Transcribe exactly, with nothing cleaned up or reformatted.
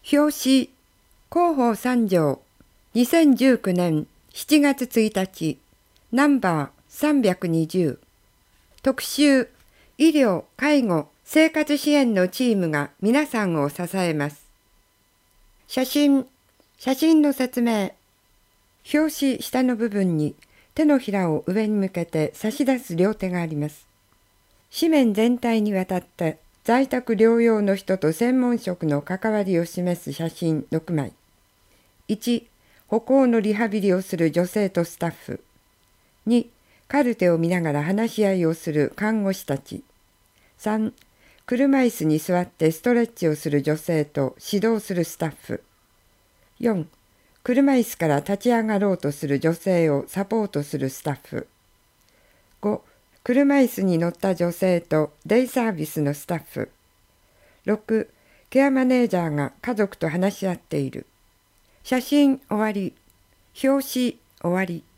表紙広報三条にせんじゅうきゅうねんしちがつついたちナンバーさんびゃくにじゅう特集医療・介護・生活支援のチームが皆さんを支えます。写真写真の説明。表紙下の部分に手のひらを上に向けて差し出す両手があります。紙面全体にわたって在宅療養の人と専門職の関わりを示す写真ろくまい。いち、歩行のリハビリをする女性とスタッフ。に、カルテを見ながら話し合いをする看護師たち。さん、車椅子に座ってストレッチをする女性と指導するスタッフ。よん、車椅子から立ち上がろうとする女性をサポートするスタッフ。ご、車椅子に乗った女性とデイサービスのスタッフ。ろく、ケアマネージャーが家族と話し合っている。写真終わり。表紙終わり。